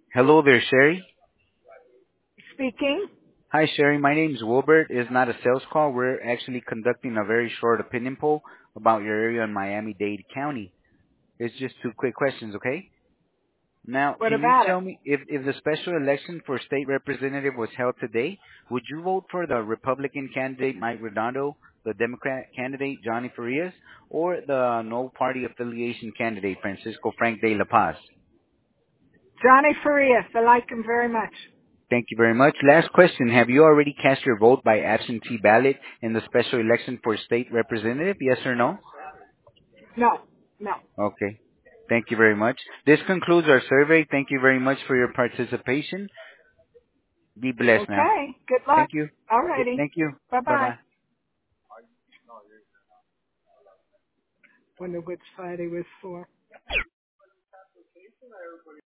Hello there, Sherry. Speaking. Hi, Sherry. My name's Wilbert. It's not a sales call. We're actually conducting a very short opinion poll about your area in Miami-Dade County. It's just two quick questions, okay? Now, What can you about it? tell me if the special election for state representative was held today, would you vote for the Republican candidate Mike Redondo, the Democrat candidate Johnny Farias, or the no party affiliation candidate Francisco Frank de la Paz? Johnny Farias. I like him very much. Thank you very much. Last question. Have you already cast your vote by absentee ballot in the special election for state representative? Yes or no? No, no. Okay. Thank you very much. This concludes our survey. Thank you very much for your participation. Be blessed now. Okay. Good luck. Thank you. All righty. Thank you. Bye-bye. Bye-bye. Wonder which side he was for.